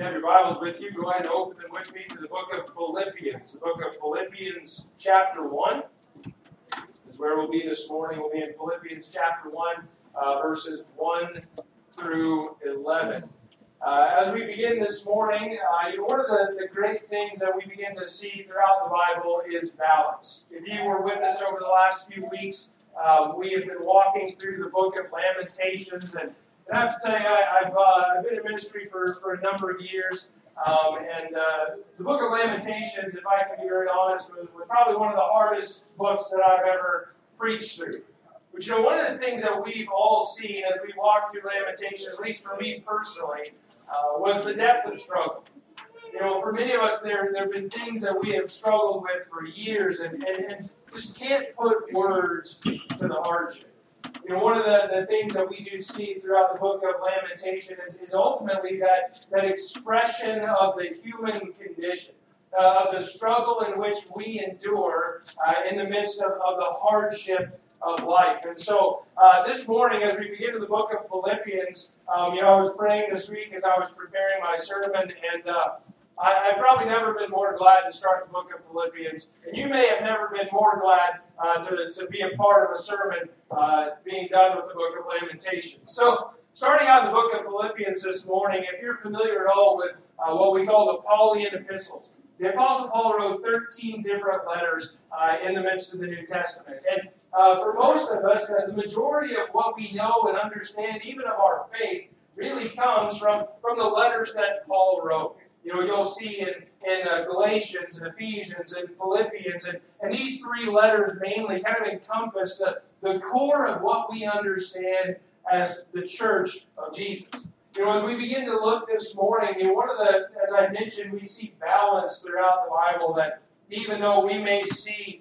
have your Bibles with you, go ahead and open them with me to the book of Philippians. The book of Philippians chapter 1 is where we'll be this morning. We'll be in Philippians chapter 1, verses 1 through 11. As we begin this morning, one of the great things that we begin to see throughout the Bible is balance. If you were with us over the last few weeks, we have been walking through the book of Lamentations, and I have to tell you, I've been in ministry for a number of years, and the book of Lamentations, if I can be very honest, was probably one of the hardest books that I've ever preached through. But one of the things that we've all seen as we walk through Lamentations, at least for me personally, was the depth of struggle. For many of us, there have been things that we have struggled with for years and just can't put words to the hardship. One of the things that we do see throughout the book of Lamentation is ultimately that expression of the human condition, of the struggle in which we endure in the midst of the hardship of life. And so this morning, as we begin to the book of Philippians, I was praying this week as I was preparing my sermon, and I've probably never been more glad to start the book of Philippians, and you may have never been more glad to be a part of a sermon being done with the book of Lamentations. So, starting out the book of Philippians this morning, if you're familiar at all with what we call the Pauline epistles, the Apostle Paul wrote 13 different letters in the midst of the New Testament. And for most of us, the majority of what we know and understand, even of our faith, really comes from the letters that Paul wrote. You'll see in Galatians and Ephesians and Philippians, and these three letters mainly kind of encompass the core of what we understand as the church of Jesus. As we begin to look this morning, as I mentioned, we see balance throughout the Bible, that even though we may see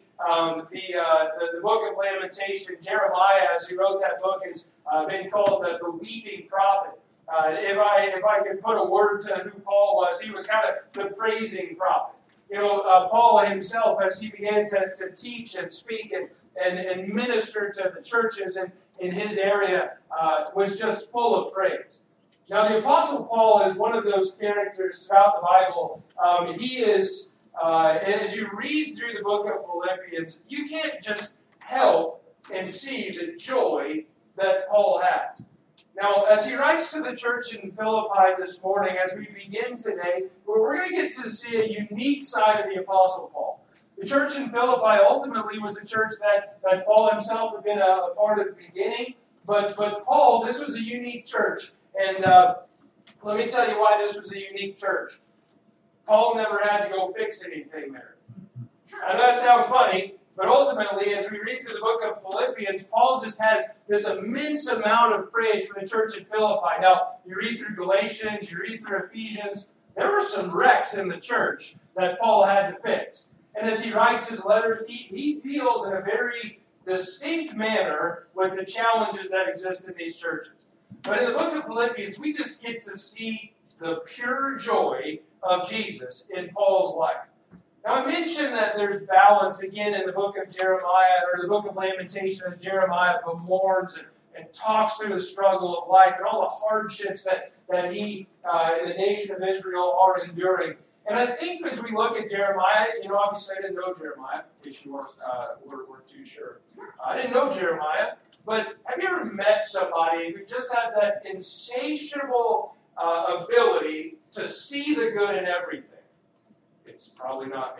the book of Lamentation, Jeremiah, as he wrote that book, has been called the weeping prophet. If I could put a word to who Paul was, he was kind of the praising prophet. Paul himself, as he began to teach and speak and minister to the churches in his area, was just full of praise. Now, the Apostle Paul is one of those characters throughout the Bible. He is, as you read through the book of Philippians, you can't just help and see the joy that Paul has. Now, as he writes to the church in Philippi this morning, as we begin today, we're going to get to see a unique side of the Apostle Paul. The church in Philippi ultimately was a church that Paul himself had been a part of the beginning, but Paul, this was a unique church. And let me tell you why this was a unique church. Paul never had to go fix anything there. I know that sounds funny, but ultimately, as we read through the book of Philippians, Paul just has this immense amount of praise for the church in Philippi. Now, you read through Galatians, you read through Ephesians, there were some wrecks in the church that Paul had to fix. And as he writes his letters, he deals in a very distinct manner with the challenges that exist in these churches. But in the book of Philippians, we just get to see the pure joy of Jesus in Paul's life. Now, I mentioned that there's balance again in the book of Jeremiah, or the book of Lamentations, as Jeremiah mourns and talks through the struggle of life and all the hardships that he and the nation of Israel are enduring. And I think as we look at Jeremiah, obviously I didn't know Jeremiah, in case you weren't too sure. I didn't know Jeremiah, but have you ever met somebody who just has that insatiable ability to see the good in everything? It's probably not me.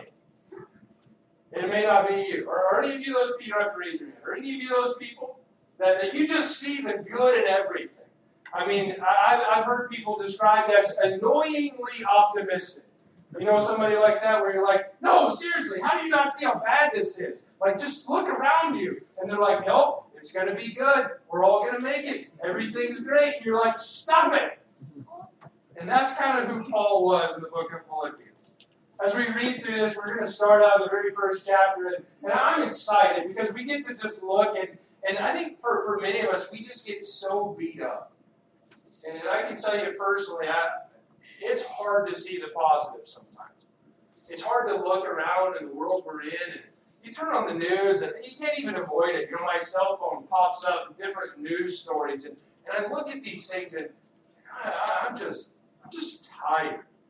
And it may not be you. Or any of you those people, you don't have to raise your hand. Or any of you those people that you just see the good in everything. I mean, I've heard people described as annoyingly optimistic. Somebody like that where you're like, no, seriously, how do you not see how bad this is? Like, just look around you. And they're like, nope, it's going to be good. We're all going to make it. Everything's great. And you're like, stop it. And that's kind of who Paul was in the book of Philippians. As we read through this, we're going to start out in the very first chapter, and I'm excited because we get to just look, and I think for many of us, we just get so beat up. And I can tell you personally, it's hard to see the positive sometimes. It's hard to look around in the world we're in, and you turn on the news, and you can't even avoid it. My cell phone pops up different news stories, and I look at these things, and I'm just tired.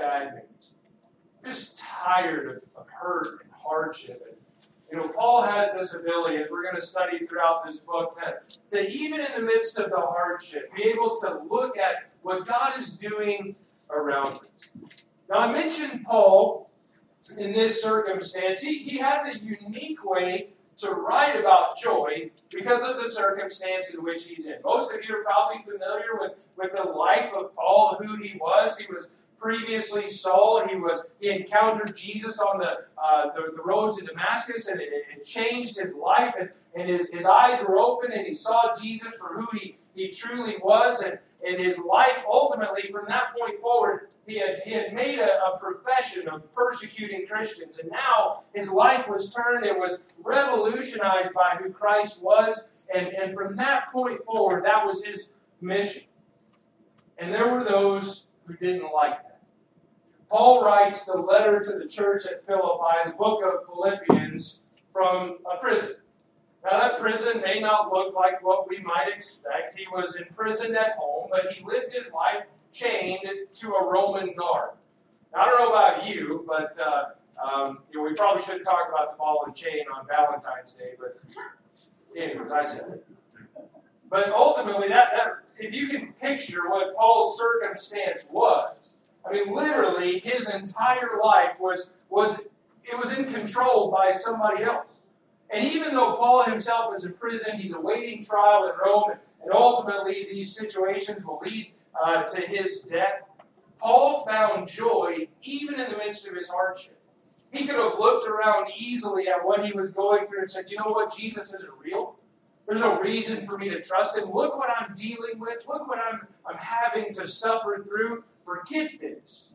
bad news. Just tired of hurt and hardship. And, Paul has this ability, as we're going to study throughout this book, to even in the midst of the hardship, be able to look at what God is doing around us. Now, I mentioned Paul in this circumstance. He has a unique way to write about joy because of the circumstance in which he's in. Most of you are probably familiar with the life of Paul, who he was. He was previously Saul. He encountered Jesus on the road to Damascus, and it changed his life, and his eyes were open, and he saw Jesus for who he truly was, and his life ultimately, from that point forward, he had made a profession of persecuting Christians, and now his life was turned and was revolutionized by who Christ was, and from that point forward, that was his mission. And there were those who didn't like that. Paul writes the letter to the church at Philippi, the book of Philippians, from a prison. Now, that prison may not look like what we might expect. He was imprisoned at home, but he lived his life chained to a Roman guard. Now, I don't know about you, but we probably shouldn't talk about the ball and chain on Valentine's Day, but anyways, I said it. But ultimately, that if you can picture what Paul's circumstance was, I mean, literally, his entire life was in control by somebody else. And even though Paul himself is in prison, he's awaiting trial in Rome, and ultimately these situations will lead to his death, Paul found joy even in the midst of his hardship. He could have looked around easily at what he was going through and said, you know what, Jesus isn't real. There's no reason for me to trust him. Look what I'm dealing with. Look what I'm having to suffer through. Forget this.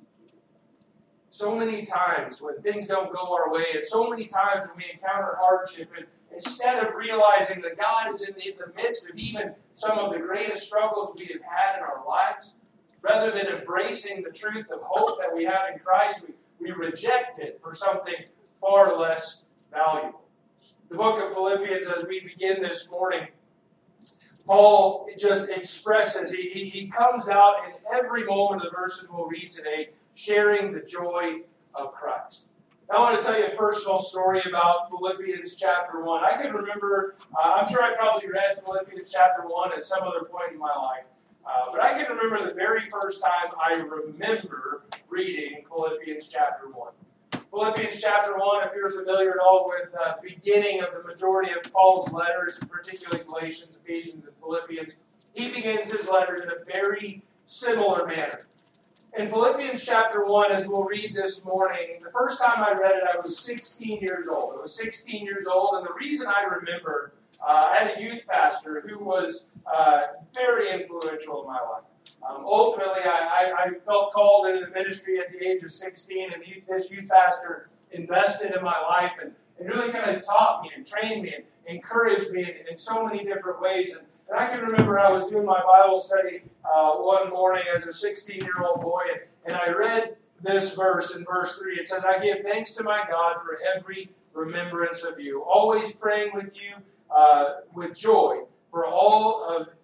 So many times when things don't go our way, and so many times when we encounter hardship, and instead of realizing that God is in the midst of even some of the greatest struggles we have had in our lives, rather than embracing the truth of hope that we have in Christ, we reject it for something far less valuable. The book of Philippians, as we begin this morning, Paul just expresses, he comes out in every moment of the verses we'll read today, sharing the joy of Christ. Now, I want to tell you a personal story about Philippians chapter 1. I can remember, I'm sure I probably read Philippians chapter 1 at some other point in my life, but I can remember the very first time I remember reading Philippians chapter 1. Philippians chapter 1, if you're familiar at all with the beginning of the majority of Paul's letters, particularly Galatians, Ephesians, and Philippians, he begins his letters in a very similar manner. In Philippians chapter 1, as we'll read this morning, the first time I read it, I was 16 years old. I was 16 years old, and the reason I remember, I had a youth pastor who was very influential in my life. Ultimately, I felt called into the ministry at the age of 16, and this youth pastor invested in my life and really kind of taught me and trained me and encouraged me in so many different ways. And I can remember I was doing my Bible study one morning as a 16-year-old boy, and I read this verse in verse 3. It says, I give thanks to my God for every remembrance of you, always praying with you with joy for all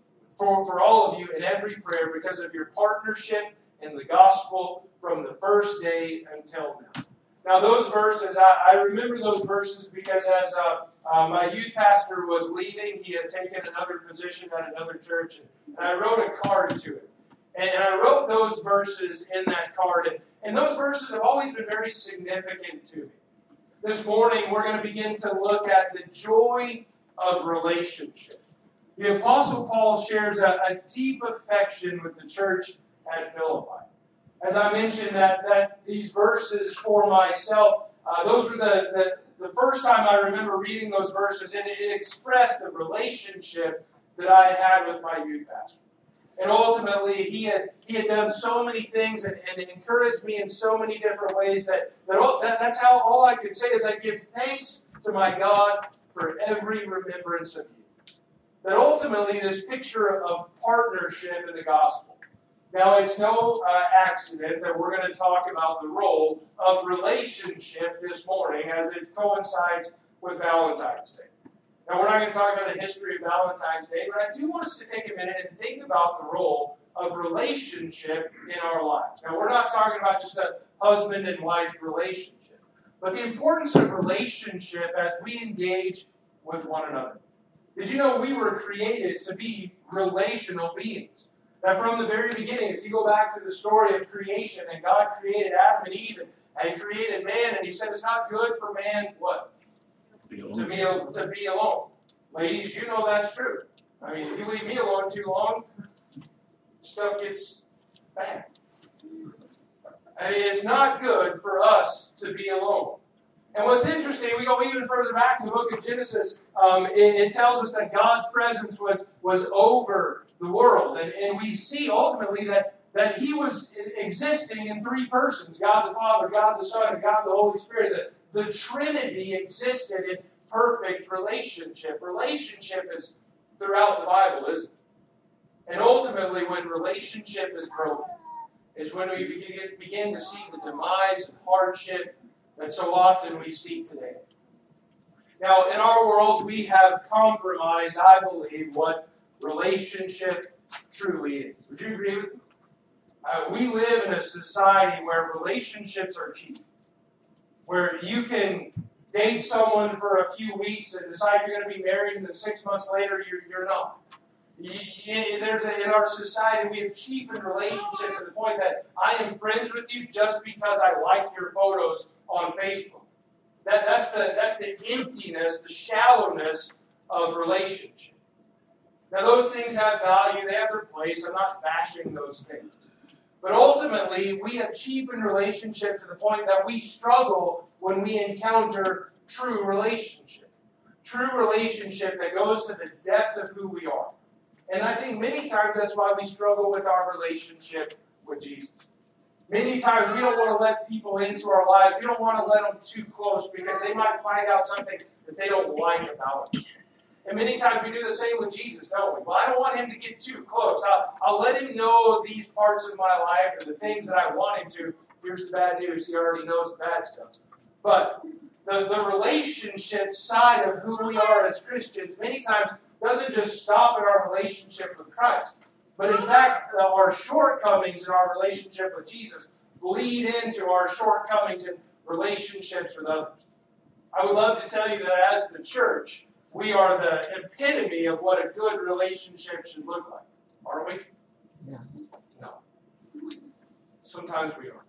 of you in every prayer because of your partnership in the gospel from the first day until now. Now those verses, I remember those verses because as my youth pastor was leaving, he had taken another position at another church, and I wrote a card to him. And I wrote those verses in that card, and those verses have always been very significant to me. This morning, we're going to begin to look at the joy of relationship. The Apostle Paul shares a deep affection with the church at Philippi. As I mentioned, that these verses for myself, those were the first time I remember reading those verses, and it expressed the relationship that I had with my youth pastor. And ultimately, he had done so many things and encouraged me in so many different ways that's how all I could say is I give thanks to my God for every remembrance of you. That ultimately, this picture of partnership in the gospel. Now, it's no accident that we're going to talk about the role of relationship this morning as it coincides with Valentine's Day. Now, we're not going to talk about the history of Valentine's Day, but I do want us to take a minute and think about the role of relationship in our lives. Now, we're not talking about just a husband and wife relationship, but the importance of relationship as we engage with one another. Did you know we were created to be relational beings? That from the very beginning, if you go back to the story of creation, and God created Adam and Eve, and He created man, and He said it's not good for man, what? To be alone. Ladies, you know that's true. I mean, if you leave me alone too long, stuff gets bad. I mean, it's not good for us to be alone. And what's interesting, we go even further back in the book of Genesis, it tells us that God's presence was over the world. And we see ultimately that He was existing in three persons, God the Father, God the Son, and God the Holy Spirit. The Trinity existed in perfect relationship. Relationship is throughout the Bible, isn't it? And ultimately, when relationship is broken, is when we begin to see the demise and hardship that so often we see today. Now, in our world, we have compromised, I believe, what relationship truly is. Would you agree with me? We live in a society where relationships are cheap, where you can date someone for a few weeks and decide you're going to be married, and then 6 months later, you're not. In our society, we have cheapened relationship to the point that I am friends with you just because I like your photos on Facebook. That's the emptiness, the shallowness of relationship. Now, those things have value. They have their place. I'm not bashing those things. But ultimately, we have cheapened relationship to the point that we struggle when we encounter true relationship. True relationship that goes to the depth of who we are. And I think many times that's why we struggle with our relationship with Jesus. Many times we don't want to let people into our lives. We don't want to let them too close because they might find out something that they don't like about us. And many times we do the same with Jesus, don't we? Well, I don't want Him to get too close. I'll let Him know these parts of my life and the things that I want Him to. Here's the bad news. He already knows the bad stuff. But the relationship side of who we are as Christians many times doesn't just stop at our relationship with Christ. But in fact, our shortcomings in our relationship with Jesus bleed into our shortcomings in relationships with others. I would love to tell you that as the church, we are the epitome of what a good relationship should look like. Aren't we? Yeah. No. Sometimes we are.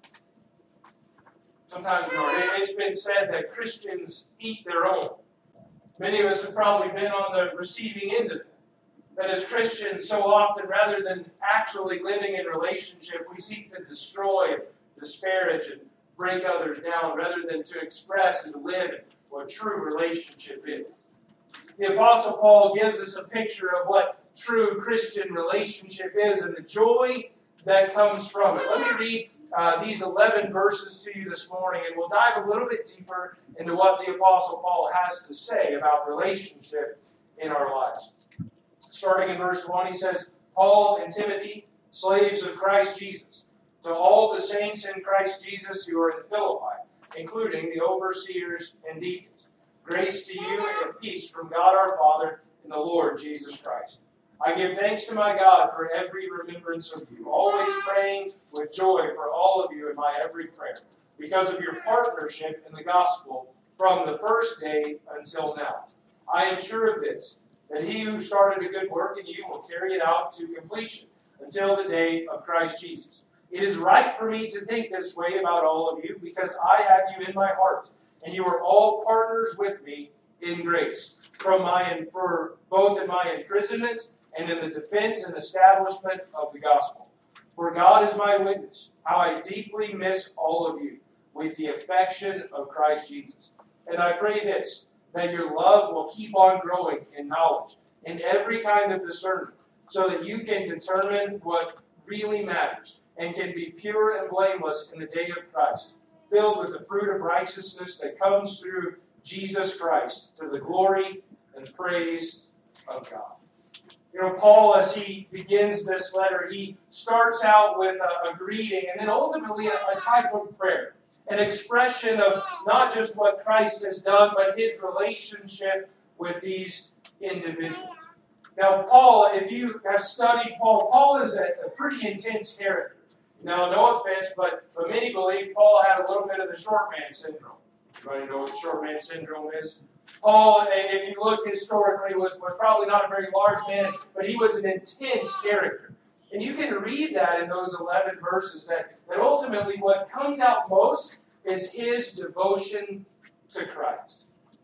Sometimes we are. It's been said that Christians eat their own. Many of us have probably been on the receiving end of it. That as Christians, so often, rather than actually living in relationship, we seek to destroy, disparage, and break others down, rather than to express and live what true relationship is. The Apostle Paul gives us a picture of what true Christian relationship is and the joy that comes from it. Let me read these 11 verses to you this morning, and we'll dive a little bit deeper into what the Apostle Paul has to say about relationship in our lives. Starting in verse 1, he says, Paul and Timothy, slaves of Christ Jesus, to all the saints in Christ Jesus who are in Philippi, including the overseers and deacons. Grace to you and peace from God our Father and the Lord Jesus Christ. I give thanks to my God for every remembrance of you, always praying with joy for all of you in my every prayer, because of your partnership in the gospel from the first day until now. I am sure of this, that he who started a good work in you will carry it out to completion until the day of Christ Jesus. It is right for me to think this way about all of you, because I have you in my heart, and you are all partners with me in grace, for both in my imprisonment and in the defense and establishment of the gospel. For God is my witness, how I deeply miss all of you with the affection of Christ Jesus. And I pray this, that your love will keep on growing in knowledge, in every kind of discernment, so that you can determine what really matters, and can be pure and blameless in the day of Christ, filled with the fruit of righteousness that comes through Jesus Christ, to the glory and praise of God. You know, Paul, as he begins this letter, he starts out with a greeting and then ultimately a type of prayer, an expression of not just what Christ has done, but his relationship with these individuals. Now, Paul, if you have studied Paul, Paul is a pretty intense character. Now, no offense, but many believe Paul had a little bit of the short man syndrome. Everybody know what the short man syndrome is? Paul, if you look historically, was probably not a very large man, but he was an intense character. And you can read that in those 11 verses, that ultimately what comes out most is his devotion to Christ.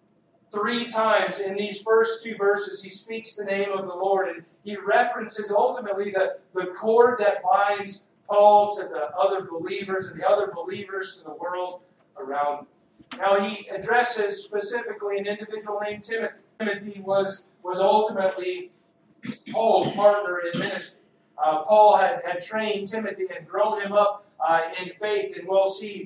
3 times in these first 2 verses, he speaks the name of the Lord, and he references ultimately the cord that binds Paul to the other believers and the other believers to the world around him. Now he addresses specifically an individual named Timothy. Timothy was ultimately Paul's partner in ministry. Paul had trained Timothy and grown him up in faith, and we'll see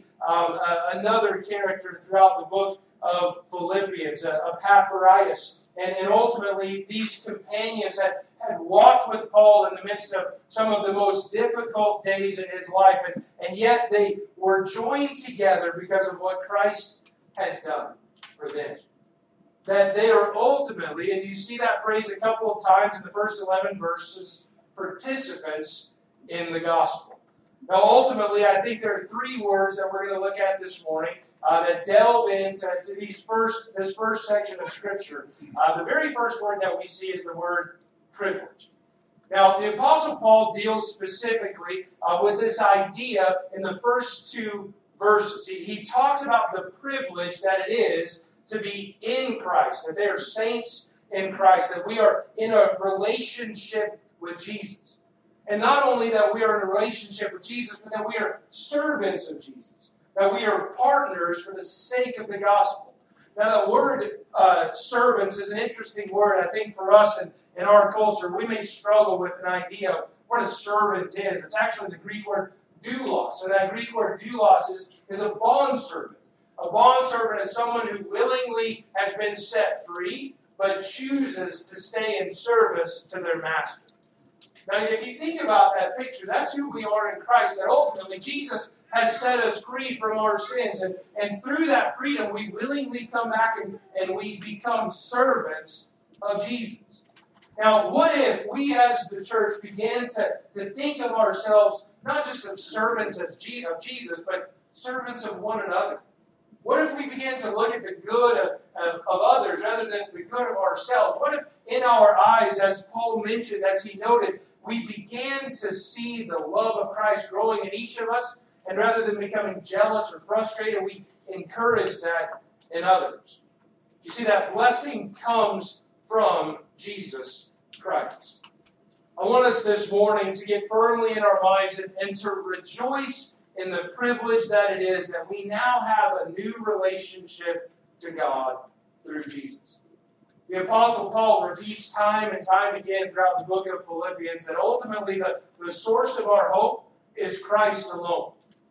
another character throughout the book of Philippians, Epaphroditus. And ultimately, these companions had walked with Paul in the midst of some of the most difficult days in his life, and yet they were joined together because of what Christ had done for them. That they are ultimately, and you see that phrase a couple of times in the first 11 verses, participants in the gospel. Now, ultimately, I think there are 3 words that we're going to look at this morning that delve into this first section of Scripture. The very first word that we see is the word privilege. Now, the Apostle Paul deals specifically with this idea in the first 2 verses. He talks about the privilege that it is to be in Christ, that they are saints in Christ, that we are in a relationship with Jesus. And not only that we are in a relationship with Jesus, but that we are servants of Jesus. That we are partners for the sake of the gospel. Now, the word servants is an interesting word, I think, for us in our culture. We may struggle with an idea of what a servant is. It's actually the Greek word doulos. So that Greek word doulos is a bondservant. A bondservant is someone who willingly has been set free, but chooses to stay in service to their master. Now, if you think about that picture, that's who we are in Christ, that ultimately Jesus has set us free from our sins. And through that freedom, we willingly come back and we become servants of Jesus. Now, what if we as the church began to think of ourselves not just as servants of Jesus, but servants of one another? What if we began to look at the good of others rather than the good of ourselves? What if in our eyes, as Paul mentioned, as he noted, we began to see the love of Christ growing in each of us, and rather than becoming jealous or frustrated, we encourage that in others. You see, that blessing comes from Jesus Christ. I want us this morning to get firmly in our minds and to rejoice in the privilege that it is that we now have a new relationship to God through Jesus. The Apostle Paul repeats time and time again throughout the book of Philippians that ultimately the source of our hope is Christ alone.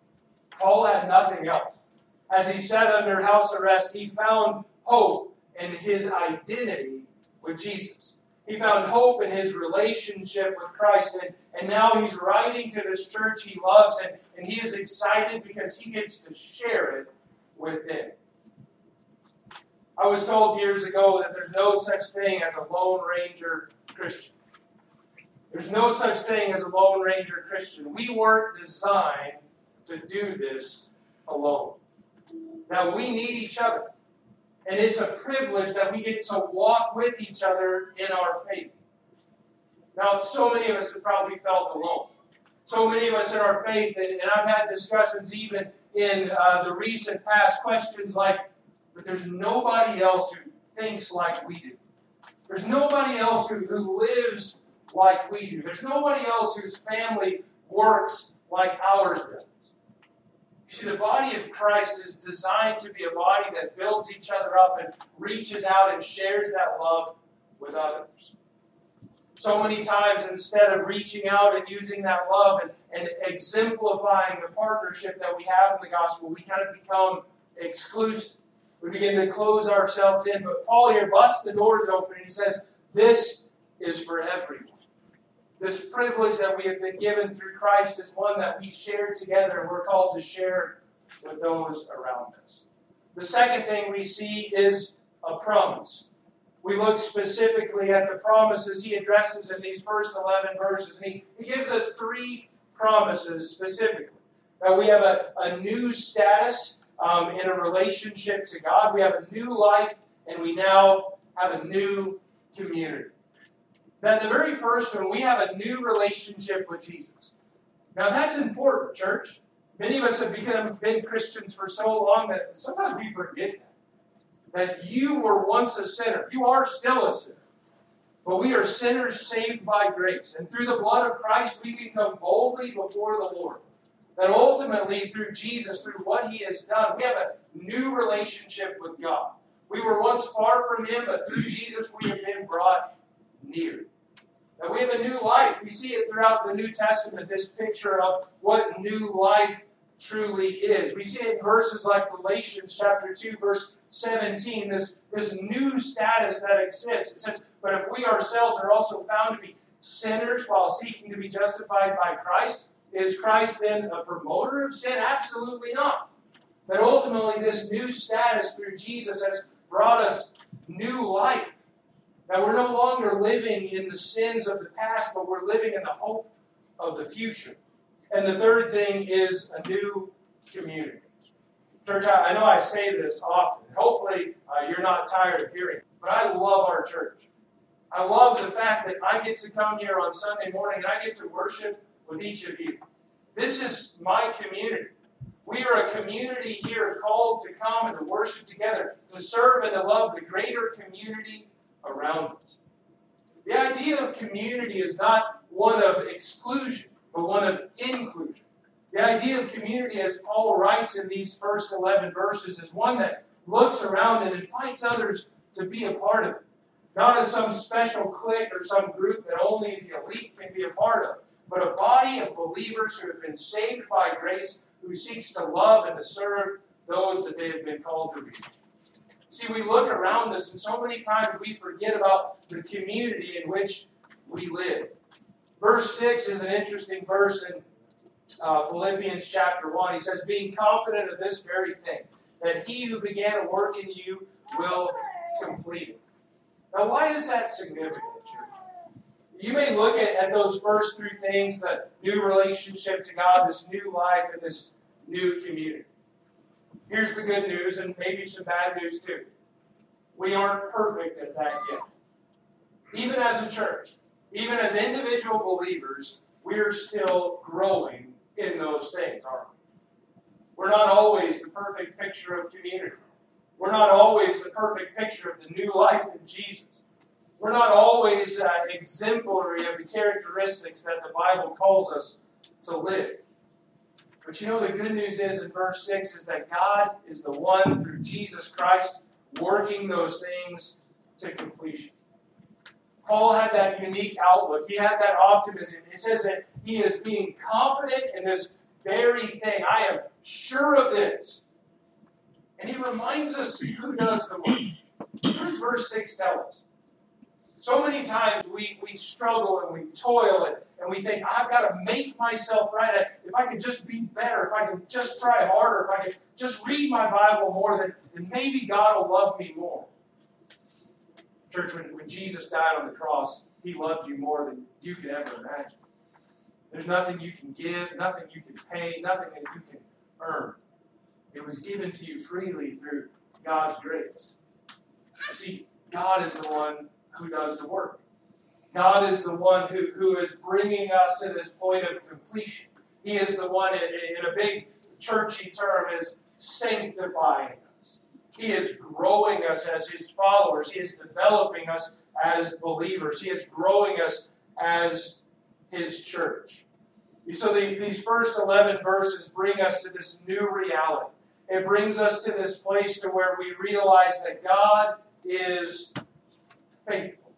Paul had nothing else. As he sat under house arrest, he found hope in his identity with Jesus. He found hope in his relationship with Christ. And now he's writing to this church he loves, and he is excited because he gets to share it with them. I was told years ago that there's no such thing as a Lone Ranger Christian. There's no such thing as a Lone Ranger Christian. We weren't designed to do this alone. Now, we need each other. And it's a privilege that we get to walk with each other in our faith. Now, so many of us have probably felt alone. So many of us in our faith, and I've had discussions even in the recent past, questions like, but there's nobody else who thinks like we do. There's nobody else who lives like we do. There's nobody else whose family works like ours does. You see, the body of Christ is designed to be a body that builds each other up and reaches out and shares that love with others. So many times, instead of reaching out and using that love and exemplifying the partnership that we have in the gospel, we kind of become exclusive. We begin to close ourselves in. But Paul here busts the doors open and he says, this is for everyone. This privilege that we have been given through Christ is one that we share together, and we're called to share with those around us. The second thing we see is a promise. We look specifically at the promises he addresses in these first 11 verses. And he gives us 3 promises specifically. That we have a new status in a relationship to God. We have a new life, and we now have a new community. Now, the very first one, we have a new relationship with Jesus. Now, that's important, church. Many of us have been Christians for so long that sometimes we forget that you were once a sinner. You are still a sinner. But we are sinners saved by grace. And through the blood of Christ, we can come boldly before the Lord. That ultimately, through Jesus, through what he has done, we have a new relationship with God. We were once far from him, but through Jesus, we have been brought near. That we have a new life. We see it throughout the New Testament, this picture of what new life truly is. We see it in verses like Galatians chapter 2, verse 17, this new status that exists. It says, but if we ourselves are also found to be sinners while seeking to be justified by Christ, is Christ then a promoter of sin? Absolutely not. But ultimately, this new status through Jesus has brought us new life. That we're no longer living in the sins of the past, but we're living in the hope of the future. And the third thing is a new community. Church, I know I say this often. Hopefully, you're not tired of hearing it. But I love our church. I love the fact that I get to come here on Sunday morning and I get to worship with each of you. This is my community. We are a community here called to come and to worship together, to serve and to love the greater community around us. The idea of community is not one of exclusion, but one of inclusion. The idea of community, as Paul writes in these first 11 verses, is one that looks around and invites others to be a part of it. Not as some special clique or some group that only the elite can be a part of, but a body of believers who have been saved by grace, who seeks to love and to serve those that they have been called to reach. See, we look around us, and so many times we forget about the community in which we live. Verse 6 is an interesting verse in Philippians chapter 1. He says, being confident of this very thing, that he who began a work in you will complete it. Now, why is that significant, church? You may look at those first 3 things, the new relationship to God, this new life, and this new community. Here's the good news, and maybe some bad news too. We aren't perfect at that yet. Even as a church, even as individual believers, we're still growing in those things, aren't we? We're not always the perfect picture of community. We're not always the perfect picture of the new life in Jesus. We're not always exemplary of the characteristics that the Bible calls us to live. But you know, the good news is in verse 6 is that God is the one through Jesus Christ working those things to completion. Paul had that unique outlook. He had that optimism. It says that he is being confident in this very thing. I am sure of this. And he reminds us who does the work. What does verse 6 tell us? So many times we struggle and we toil and we think, I've got to make myself right. If I could just be better, if I could just try harder, if I could just read my Bible more, then maybe God will love me more. Church, when Jesus died on the cross, he loved you more than you could ever imagine. There's nothing you can give, nothing you can pay, nothing that you can earn. It was given to you freely through God's grace. See, God is the one who does the work. God is the one who is bringing us to this point of completion. He is the one, in a big churchy term, is sanctifying us. He is growing us as his followers. He is developing us as believers. He is growing us as his church. So these first 11 verses bring us to this new reality. It brings us to this place to where we realize that God is faithful.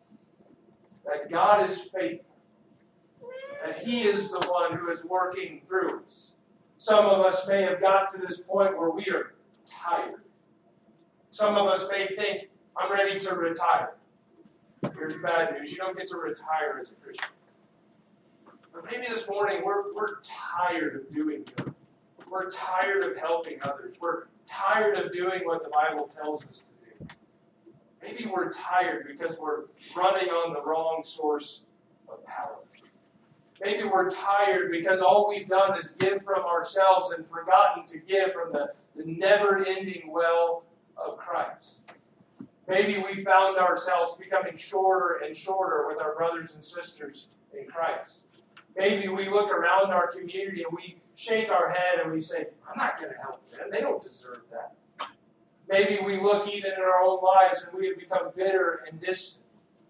That God is faithful. That he is the one who is working through us. Some of us may have got to this point where we are tired. Some of us may think, I'm ready to retire. Here's bad news. You don't get to retire as a Christian. But maybe this morning we're tired of doing good. We're tired of helping others. We're tired of doing what the Bible tells us to do. Maybe we're tired because we're running on the wrong source of power. Maybe we're tired because all we've done is give from ourselves and forgotten to give from the never-ending well of Christ. Maybe we found ourselves becoming shorter and shorter with our brothers and sisters in Christ. Maybe we look around our community and we shake our head and we say, I'm not going to help them. They don't deserve that. Maybe we look even in our own lives and we have become bitter and distant.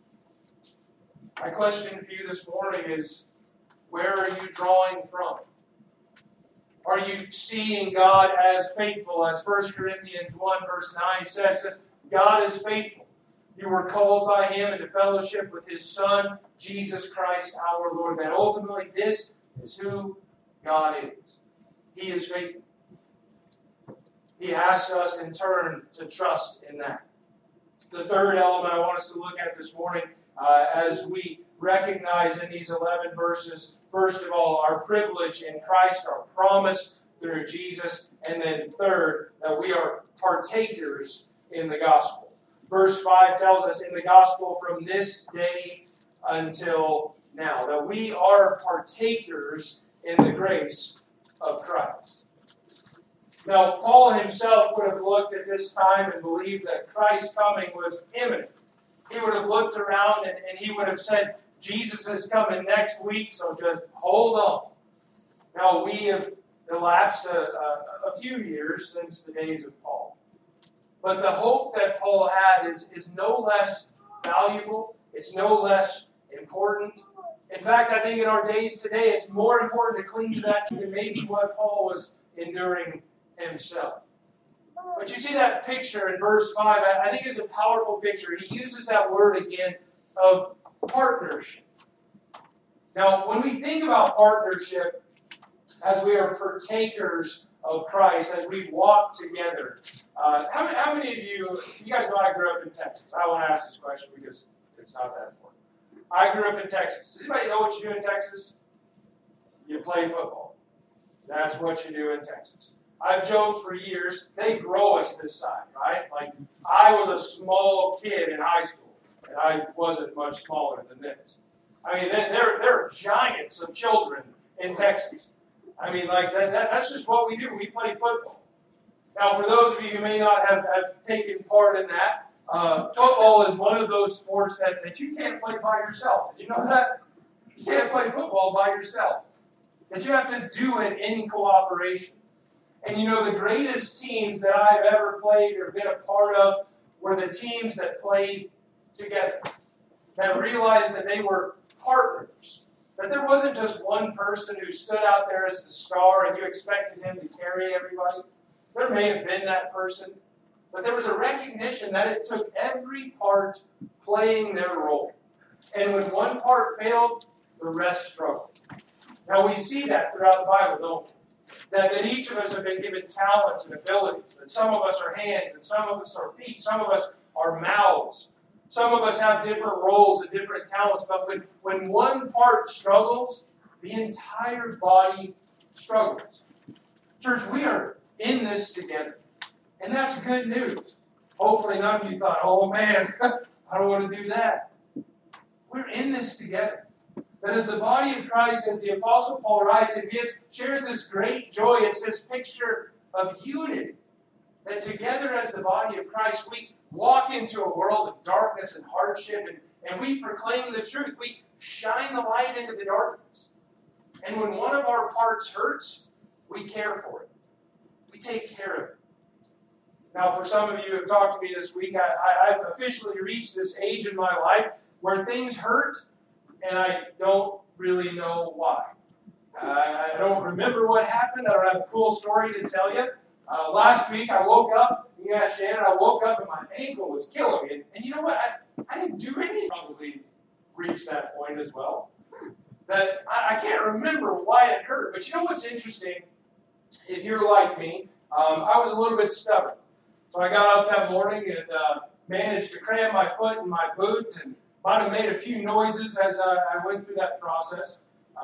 My question for you this morning is, where are you drawing from? Are you seeing God as faithful? As 1 Corinthians 1 verse 9 says, God is faithful. You were called by Him into fellowship with His Son, Jesus Christ our Lord. That ultimately this is who God is. He is faithful. He asks us in turn to trust in that. The third element I want us to look at this morning as we recognize in these 11 verses, first of all, our privilege in Christ, our promise through Jesus, and then third, that we are partakers in the gospel. Verse 5 tells us in the gospel from this day until now, that we are partakers in the grace of Christ. Now, Paul himself would have looked at this time and believed that Christ's coming was imminent. He would have looked around and he would have said, Jesus is coming next week, so just hold on. Now, we have elapsed a few years since the days of Paul. But the hope that Paul had is no less valuable. It's no less important. In fact, I think in our days today, it's more important to cling to that than maybe what Paul was enduring himself. But you see that picture in verse 5, I think it's a powerful picture. He uses that word again of partnership. Now, when we think about partnership, as we are partakers of Christ, as we walk together, how many of you guys know I grew up in Texas? I want to ask this question because it's not that important. I grew up in Texas. Does anybody know what you do in Texas? You play football. That's what you do in Texas. I've joked for years, they grow us this size, right? Like, I was a small kid in high school, and I wasn't much smaller than this. I mean, there are giants of children in Texas. I mean, like, that's just what we do. We play football. Now, for those of you who may not have taken part in that, football is one of those sports that you can't play by yourself. Did you know that? You can't play football by yourself. That you have to do it in cooperation. And you know, the greatest teams that I've ever played or been a part of were the teams that played together. That realized that they were partners. That there wasn't just one person who stood out there as the star and you expected him to carry everybody. There may have been that person. But there was a recognition that it took every part playing their role. And when one part failed, the rest struggled. Now we see that throughout the Bible, don't we? That each of us have been given talents and abilities. That some of us are hands and some of us are feet. Some of us are mouths. Some of us have different roles and different talents. But when one part struggles, the entire body struggles. Church, we are in this together. And that's good news. Hopefully none of you thought, oh man, I don't want to do that. We're in this together. That as the body of Christ, as the Apostle Paul writes and shares this great joy, it's this picture of unity. That together as the body of Christ, we walk into a world of darkness and hardship, and we proclaim the truth. We shine the light into the darkness. And when one of our parts hurts, we care for it. We take care of it. Now, for some of you who have talked to me this week, I've officially reached this age in my life where things hurt, and I don't really know why. I don't remember what happened. I don't have a cool story to tell you. Last week, I woke up. Yeah, Shannon, I woke up and my ankle was killing me. And you know what? I didn't do anything. Probably reached that point as well. That I can't remember why it hurt. But you know what's interesting? If you're like me, I was a little bit stubborn. So I got up that morning and managed to cram my foot in my boot and might have made a few noises as I went through that process.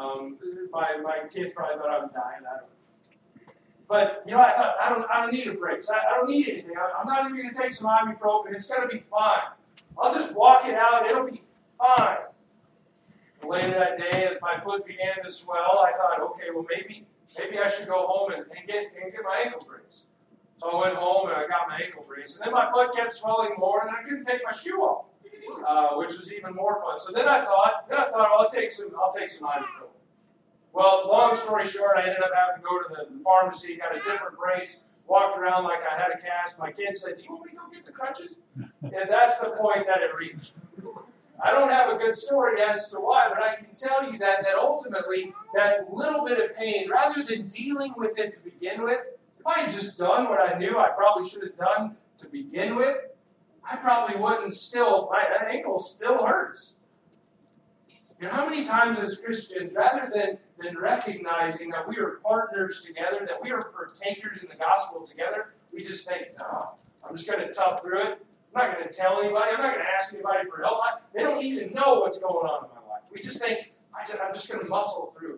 My kids probably thought I was dying. I don't know. But, you know, I thought, I don't need a brace. I don't need anything. I'm not even going to take some ibuprofen. It's going to be fine. I'll just walk it out. It'll be fine. And later that day, as my foot began to swell, I thought, okay, well, maybe I should go home and get my ankle brace. So I went home and I got my ankle brace. And then my foot kept swelling more, and I couldn't take my shoe off, which was even more fun. So then I thought, well, I'll take some ibuprofen. Well, long story short, I ended up having to go to the pharmacy, got a different brace, walked around like I had a cast. My kid said, "Do you want me to go get the crutches?" And that's the point that it reached. I don't have a good story as to why, but I can tell you that ultimately, that little bit of pain, rather than dealing with it to begin with, if I had just done what I knew I probably should have done to begin with, I probably wouldn't my ankle still hurts. You know, how many times as Christians, rather than recognizing that we are partners together, that we are partakers in the gospel together, we just think, no, I'm just going to tough through it. I'm not going to tell anybody. I'm not going to ask anybody for help. They don't even know what's going on in my life. We just think, I'm just going to muscle through.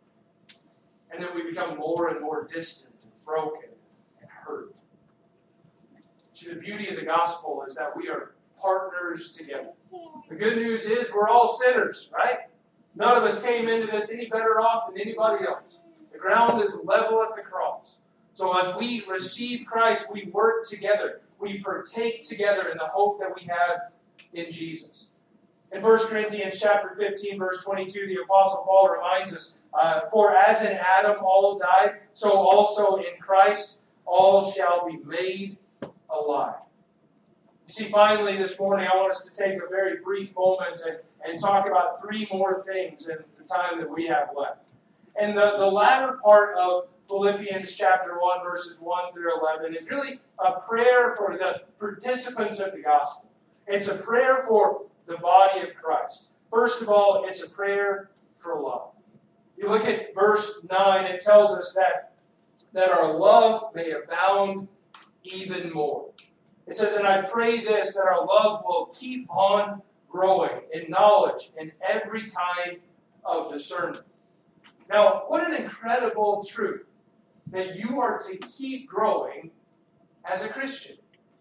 And then we become more and more distant and broken and hurt. See, the beauty of the gospel is that we are partners together. The good news is we're all sinners, right? None of us came into this any better off than anybody else. The ground is level at the cross. So as we receive Christ, we work together. We partake together in the hope that we have in Jesus. In 1 Corinthians chapter 15, verse 22, the Apostle Paul reminds us, for as in Adam all died, so also in Christ all shall be made alive. You see, finally this morning I want us to take a very brief moment and talk about three more things in the time that we have left. And the latter part of Philippians chapter 1, verses 1 through 11 is really a prayer for the participants of the gospel. It's a prayer for the body of Christ. First of all, it's a prayer for love. You look at verse 9, it tells us that our love may abound even more. It says, and I pray this, that our love will keep on growing in knowledge and every kind of discernment. Now, what an incredible truth that you are to keep growing as a Christian.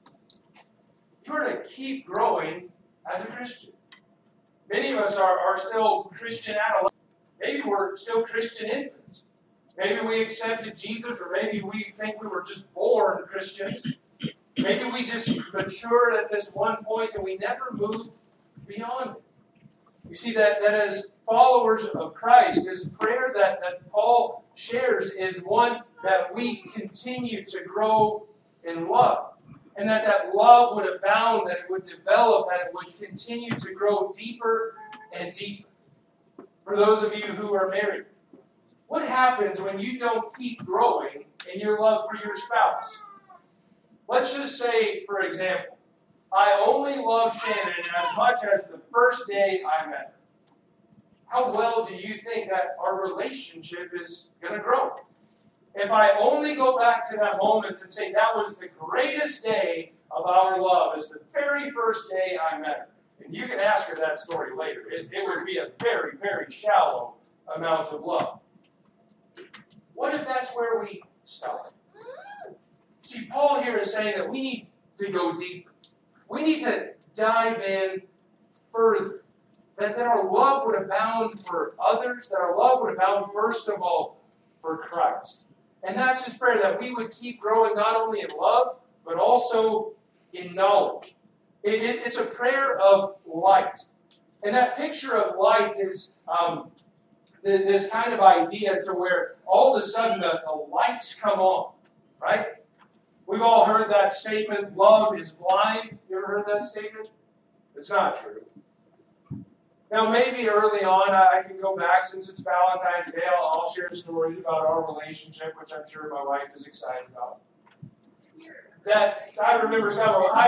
You are to keep growing as a Christian. Many of us are still Christian adolescents. Maybe we're still Christian infants. Maybe we accepted Jesus, or maybe we think we were just born Christians. Maybe we just matured at this one point and we never moved beyond it. You see that as followers of Christ, this prayer that Paul shares is one that we continue to grow in love. And that love would abound, that it would develop, that it would continue to grow deeper and deeper. For those of you who are married, what happens when you don't keep growing in your love for your spouse? Let's just say, for example, I only love Shannon as much as the first day I met her. How well do you think that our relationship is going to grow? If I only go back to that moment and say that was the greatest day of our love, is the very first day I met her. And you can ask her that story later. It would be a very, very shallow amount of love. What if that's where we start? See, Paul here is saying that we need to go deeper. We need to dive in further. That our love would abound for others, that our love would abound first of all for Christ. And that's his prayer, that we would keep growing not only in love, but also in knowledge. It's a prayer of light. And that picture of light is this kind of idea to where all of a sudden the lights come on, right? We've all heard that statement, love is blind. You ever heard that statement? It's not true. Now, maybe early on, I can go back, since it's Valentine's Day, I'll share stories about our relationship, which I'm sure my wife is excited about. That I remember several. I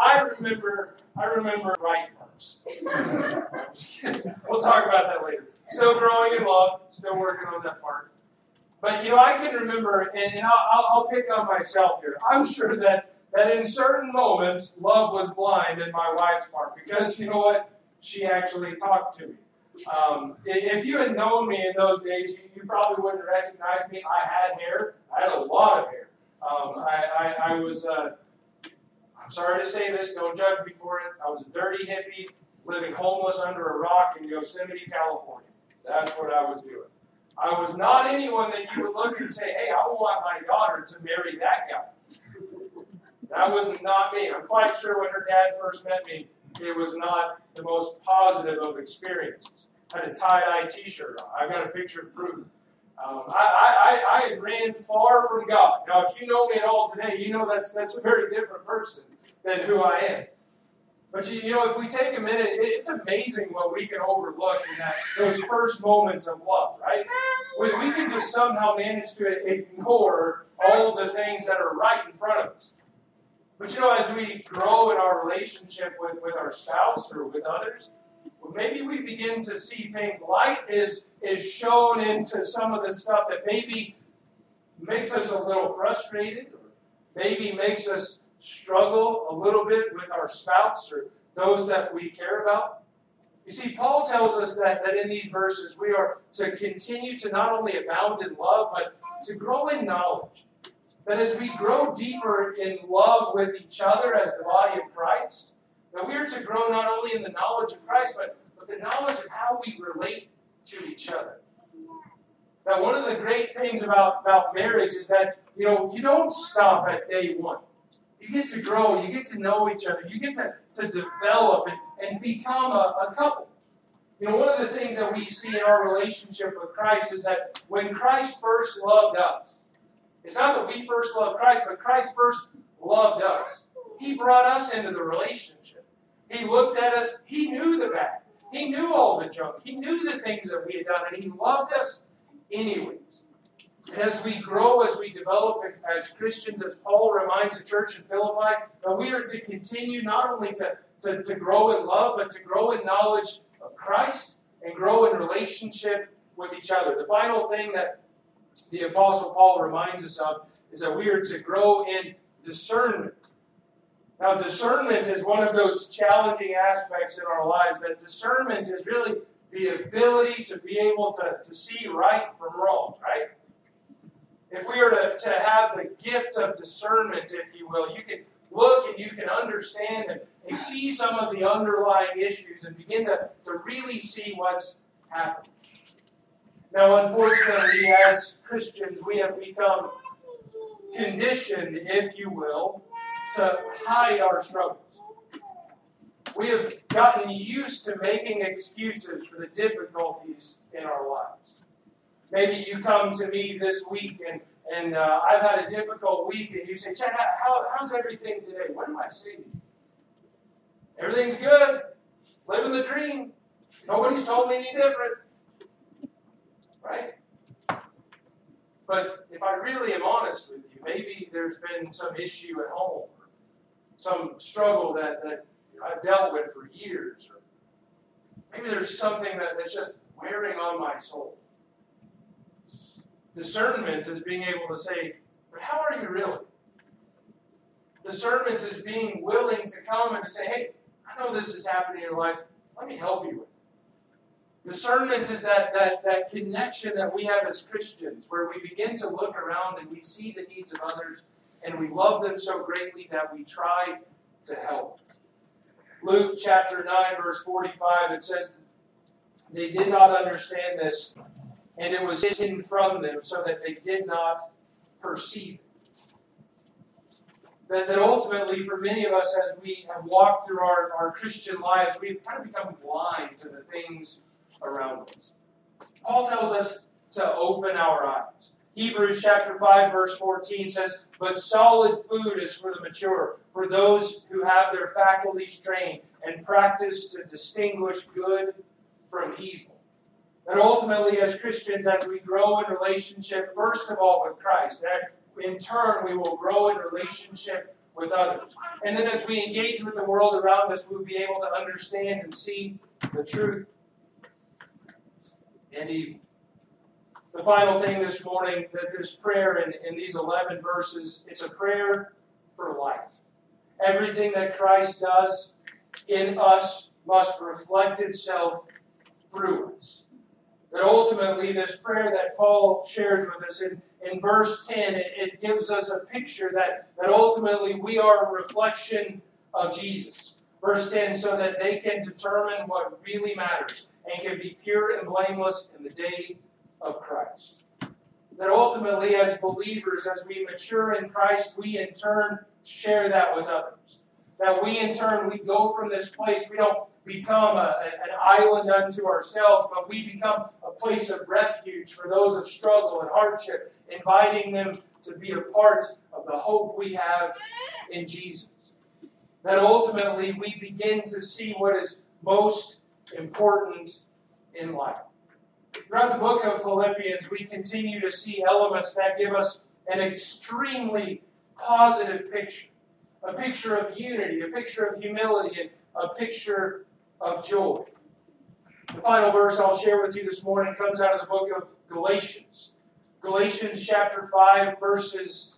remember right parts. I'm just kidding. We'll talk about that later. Still growing in love, still working on that part. But I can remember, and I'll pick on myself here. I'm sure that in certain moments, love was blind in my wife's part, because you know what? She actually talked to me. If you had known me in those days, you probably wouldn't recognize me. I had hair. I had a lot of hair. I I'm sorry to say this, don't judge me for it. I was a dirty hippie living homeless under a rock in Yosemite, California. That's what I was doing. I was not anyone that you would look and say, hey, I want my daughter to marry that guy. That was not me. I'm quite sure when her dad first met me, it was not the most positive of experiences. I had a tie-dye t-shirt on. I've got a picture to prove it. I ran far from God. Now, if you know me at all today, you know that's a very different person than who I am. But you know, if we take a minute, it's amazing what we can overlook in those first moments of love, right? We can just somehow manage to ignore all of the things that are right in front of us. But you know, as we grow in our relationship with our spouse or with others, maybe we begin to see things. Light is shown into some of the stuff that maybe makes us a little frustrated, or maybe makes us struggle a little bit with our spouse or those that we care about. You see, Paul tells us that in these verses we are to continue to not only abound in love, but to grow in knowledge. That as we grow deeper in love with each other as the body of Christ, that we are to grow not only in the knowledge of Christ, but the knowledge of how we relate to each other. Now, one of the great things about marriage is that, you know, you don't stop at day one. You get to grow, you get to know each other, you get to develop and become a couple. You know, one of the things that we see in our relationship with Christ is that when Christ first loved us, it's not that we first loved Christ, but Christ first loved us. He brought us into the relationship. He looked at us, He knew the bad. He knew all the junk. He knew the things that we had done, and He loved us anyways. And as we grow, as we develop as Christians, as Paul reminds the church in Philippi, that we are to continue not only to grow in love, but to grow in knowledge of Christ and grow in relationship with each other. The final thing that the Apostle Paul reminds us of is that we are to grow in discernment. Now, discernment is one of those challenging aspects in our lives. That discernment is really the ability to be able to see right from wrong, right? If we are to have the gift of discernment, if you will, you can look and you can understand and see some of the underlying issues and begin to really see what's happening. Now, unfortunately, as Christians, we have become conditioned, if you will, to hide our struggles. We have gotten used to making excuses for the difficulties in our lives. Maybe you come to me this week and I've had a difficult week, and you say, Chad, how's everything today? What do I say to you? Everything's good. Living the dream. Nobody's told me any different. Right? But if I really am honest with you, maybe there's been some issue at home, some struggle that I've dealt with for years, or maybe there's something that's just wearing on my soul. Discernment is being able to say, but how are you really? Discernment is being willing to come and to say, hey, I know this is happening in your life. Let me help you with it. Discernment is that connection that we have as Christians, where we begin to look around and we see the needs of others, and we love them so greatly that we try to help. Luke chapter 9, verse 45, it says, they did not understand this, and it was hidden from them so that they did not perceive it. That ultimately, for many of us, as we have walked through our Christian lives, we've kind of become blind to the things around us. Paul tells us to open our eyes. Hebrews chapter 5, verse 14 says, but solid food is for the mature, for those who have their faculties trained and practice to distinguish good from evil. That ultimately, as Christians, as we grow in relationship, first of all with Christ, that in turn we will grow in relationship with others. And then as we engage with the world around us, we'll be able to understand and see the truth and evil. The final thing this morning, that this prayer in these 11 verses, it's a prayer for life. Everything that Christ does in us must reflect itself through us. That ultimately, this prayer that Paul shares with us in verse 10, it gives us a picture that ultimately we are a reflection of Jesus. Verse 10, so that they can determine what really matters and can be pure and blameless in the day of Christ. That ultimately, as believers, as we mature in Christ, we in turn share that with others. That we in turn, we go from this place, we don't become an island unto ourselves, but we become a place of refuge for those of struggle and hardship, inviting them to be a part of the hope we have in Jesus. That ultimately we begin to see what is most important in life. Throughout the book of Philippians, we continue to see elements that give us an extremely positive picture. A picture of unity, a picture of humility, and a picture of joy. The final verse I'll share with you this morning comes out of the book of Galatians. Galatians chapter 5, verses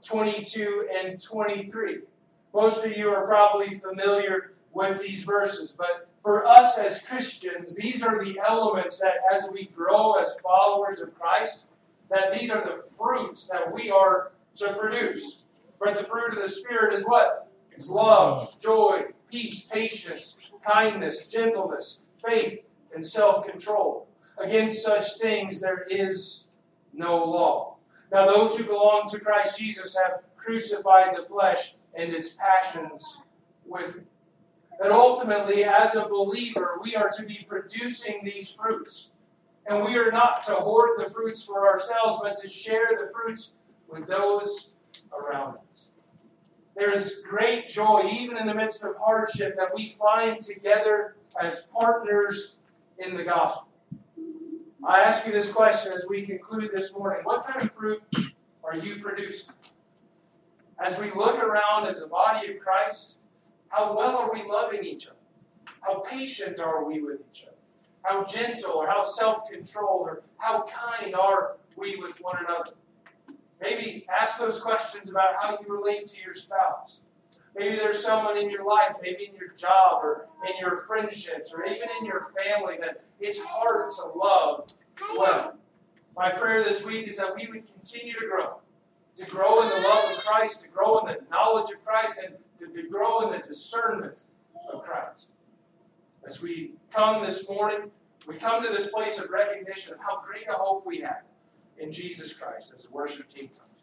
22 and 23. Most of you are probably familiar with these verses, but for us as Christians, these are the elements that as we grow as followers of Christ, that these are the fruits that we are to produce. But the fruit of the Spirit is what? It's love, joy, peace, patience, kindness, gentleness, faith, and self-control. Against such things there is no law. Now those who belong to Christ Jesus have crucified the flesh and its passions with it. That ultimately, as a believer, we are to be producing these fruits. And we are not to hoard the fruits for ourselves, but to share the fruits with those around us. There is great joy, even in the midst of hardship, that we find together as partners in the gospel. I ask you this question as we conclude this morning. What kind of fruit are you producing? As we look around as a body of Christ, how well are we loving each other? How patient are we with each other? How gentle or how self-controlled or how kind are we with one another? Maybe ask those questions about how you relate to your spouse. Maybe there's someone in your life, maybe in your job or in your friendships or even in your family that it's hard to love well. My prayer this week is that we would continue to grow in the love of Christ, to grow in the knowledge of Christ, and to grow in the discernment of Christ. As we come this morning, we come to this place of recognition of how great a hope we have in Jesus Christ as the worship team comes.